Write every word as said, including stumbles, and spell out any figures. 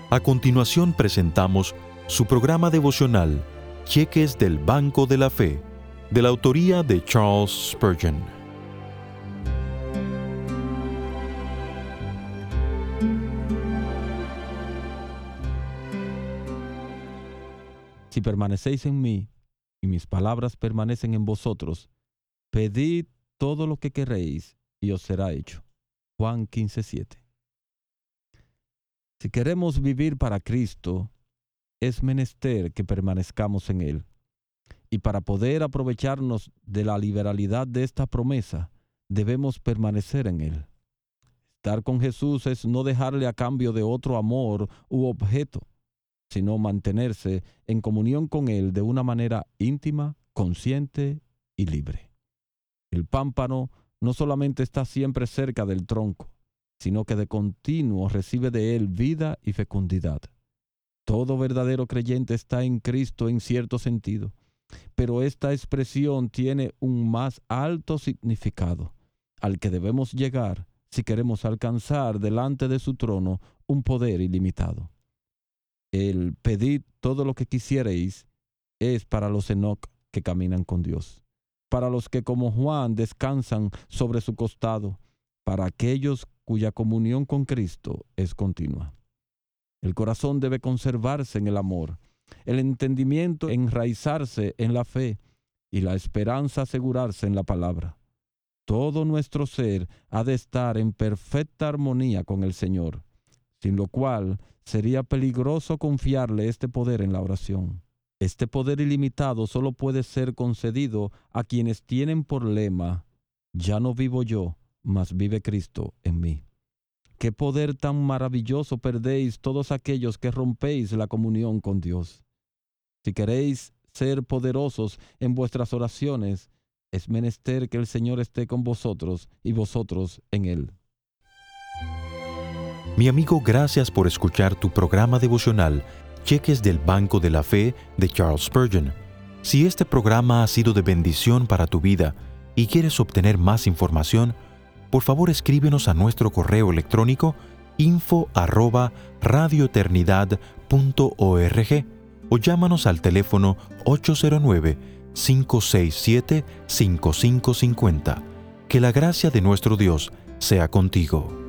A continuación presentamos su programa devocional, Cheques del Banco de la Fe, de la autoría de Charles Spurgeon. Si permanecéis en mí, y mis palabras permanecen en vosotros, pedid todo lo que queréis, y os será hecho. Juan quince siete. Si queremos vivir para Cristo, es menester que permanezcamos en Él. Y para poder aprovecharnos de la liberalidad de esta promesa, debemos permanecer en Él. Estar con Jesús es no dejarle a cambio de otro amor u objeto, sino mantenerse en comunión con Él de una manera íntima, consciente y libre. El pámpano no solamente está siempre cerca del tronco, sino que de continuo recibe de Él vida y fecundidad. Todo verdadero creyente está en Cristo en cierto sentido, pero esta expresión tiene un más alto significado, al que debemos llegar si queremos alcanzar delante de su trono un poder ilimitado. El pedid todo lo que quisierais es para los Enoc que caminan con Dios, para los que como Juan descansan sobre su costado, para aquellos cuya comunión con Cristo es continua. El corazón debe conservarse en el amor, el entendimiento enraizarse en la fe y la esperanza asegurarse en la palabra. Todo nuestro ser ha de estar en perfecta armonía con el Señor, sin lo cual sería peligroso confiarle este poder en la oración. Este poder ilimitado solo puede ser concedido a quienes tienen por lema: ya no vivo yo, mas vive Cristo en mí. ¿Qué poder tan maravilloso perdéis todos aquellos que rompéis la comunión con Dios? Si queréis ser poderosos en vuestras oraciones, es menester que el Señor esté con vosotros y vosotros en Él. Mi amigo, gracias por escuchar tu programa devocional, Cheques del Banco de la Fe de Charles Spurgeon. Si este programa ha sido de bendición para tu vida y quieres obtener más información, por favor escríbenos a nuestro correo electrónico info arroba radioeternidad punto org o llámanos al teléfono ocho cero nueve, cinco seis siete, cinco cinco cinco cero. Que la gracia de nuestro Dios sea contigo.